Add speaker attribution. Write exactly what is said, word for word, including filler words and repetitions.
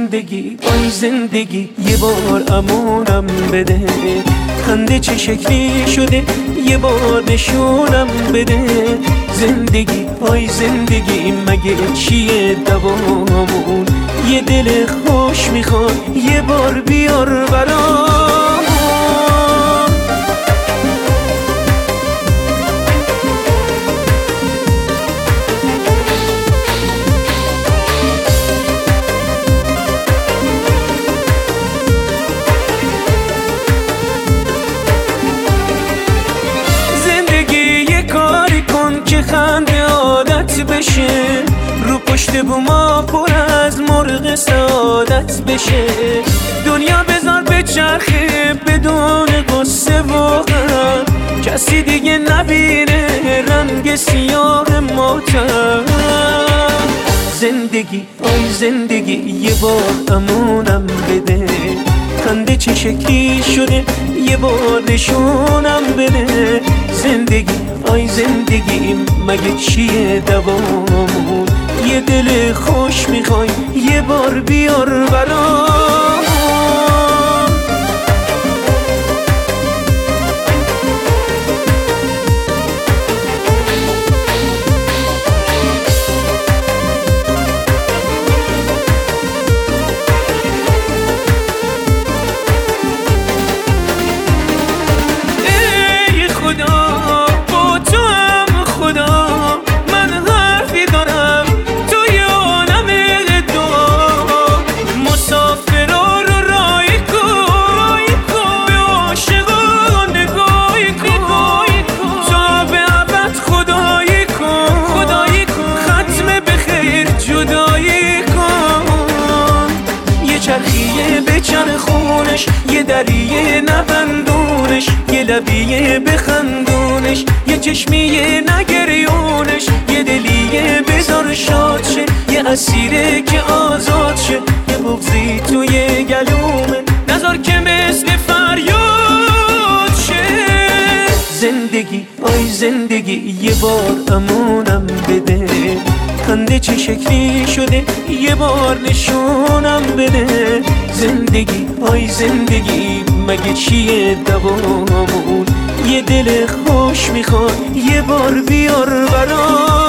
Speaker 1: زندگی آی زندگی یه بار امونم بده، خنده چه شکلی شده یه بار نشونم بده. زندگی آی زندگی مگه چیه دوامون، یه دل خوش میخواد یه بار بیار برام. خنده عادت بشه، رو پشت بوما پر از مرغ سعادت بشه. دنیا بذار به چرخه بدون قصه و غم، کسی دیگه نبینه رنگ سیاه ماتم. زندگی آی زندگی یه بار امونم بده، خنده چه شکلی شده یه بار نشونم بده. زندگی آی زندگی مگه چیه دوامون، یه دل خوش میخوای یه بار بیار برام. چرخیه به چرخونش، یه دریه نبندونش، یه لبیه بخندونش، یه چشمیه نگریونش، یه دلیه بذار شاد شه، یه اسیره که آزاد شه، یه بغضی توی گلومه نذار که مثل فریاد شه. زندگی آی زندگی یه بار امونم بده، خنده چه شکلی شده یه بار نشونم بده. زندگی آی زندگی مگه چیه دوامون، یه دل خوش میخواد یه بار بیار برام.